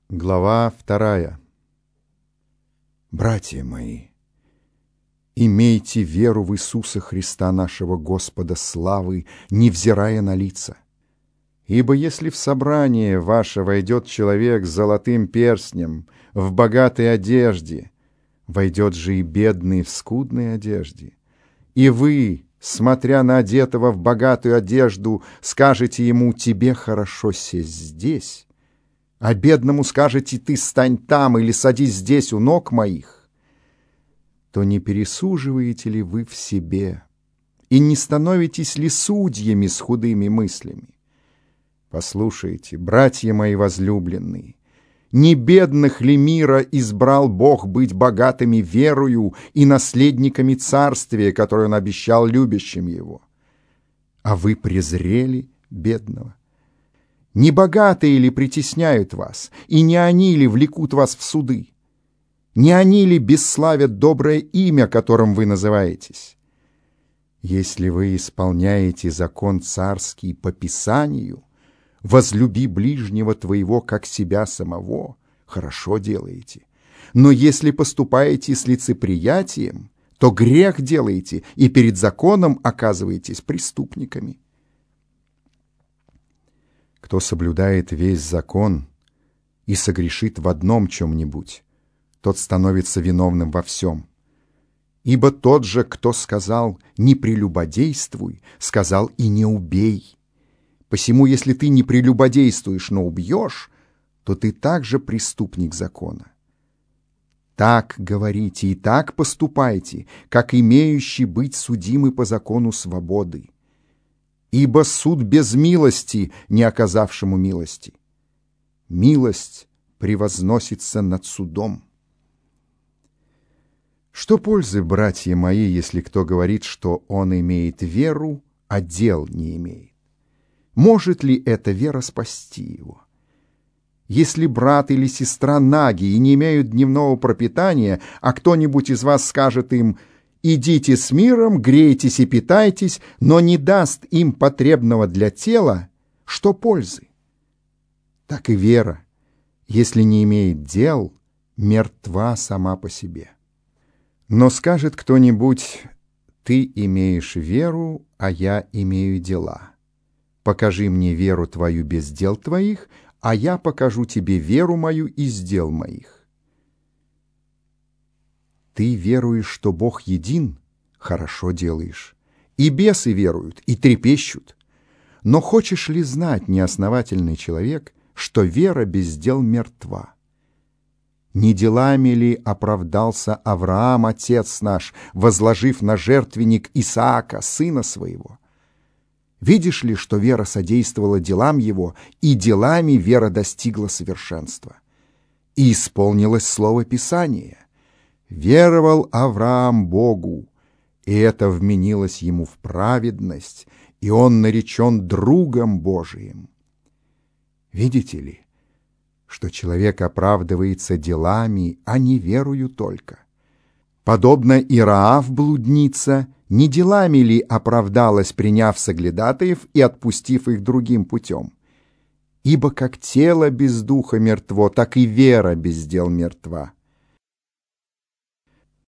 Глава 2. Братья мои, имейте веру в Иисуса Христа нашего Господа славы, невзирая на лица. Ибо если в собрание ваше войдет человек с золотым перстнем, в богатой одежде, войдет же и бедный в скудной одежде, и вы, смотря на одетого в богатую одежду, скажете ему: «Тебе хорошо сесть здесь», а бедному скажете: «Ты стань там» или «Садись здесь у ног моих», то не пересуживаете ли вы в себе и не становитесь ли судьями с худыми мыслями? Послушайте, братья мои возлюбленные, не бедных ли мира избрал Бог быть богатыми верою и наследниками царствия, которое Он обещал любящим Его? А вы презрели бедного. Не богатые ли притесняют вас, и не они ли влекут вас в суды? Не они ли бесславят доброе имя, которым вы называетесь? Если вы исполняете закон царский по Писанию, возлюби ближнего твоего, как себя самого, хорошо делаете. Но если поступаете с лицеприятием, то грех делаете и перед законом оказываетесь преступниками. Кто соблюдает весь закон и согрешит в одном чем-нибудь, тот становится виновным во всем. Ибо тот же, кто сказал «не прелюбодействуй», сказал и «не убей». Посему, если ты не прелюбодействуешь, но убьешь, то ты также преступник закона. Так говорите и так поступайте, как имеющий быть судимы по закону свободы. Ибо суд без милости, не оказавшему милости. Милость превозносится над судом. Что пользы, братья мои, если кто говорит, что он имеет веру, а дел не имеет? Может ли эта вера спасти его? Если брат или сестра наги и не имеют дневного пропитания, а кто-нибудь из вас скажет им: «Идите с миром, грейтесь и питайтесь», но не даст им потребного для тела, что пользы? Так и вера, если не имеет дел, мертва сама по себе. Но скажет кто-нибудь: «Ты имеешь веру, а я имею дела. Покажи мне веру твою без дел твоих, а я покажу тебе веру мою из дел моих». Ты веруешь, что Бог един, хорошо делаешь. И бесы веруют, и трепещут. Но хочешь ли знать, неосновательный человек, что вера без дел мертва? Не делами ли оправдался Авраам, отец наш, возложив на жертвенник Исаака, сына своего? Видишь ли, что вера содействовала делам его, и делами вера достигла совершенства? И исполнилось слово Писания: «Веровал Авраам Богу, и это вменилось ему в праведность, и он наречен другом Божиим». Видите ли, что человек оправдывается делами, а не верою только? Подобно и Раав блудница, не делами ли оправдалась, приняв соглядатаев и отпустив их другим путем? Ибо как тело без духа мертво, так и вера без дел мертва.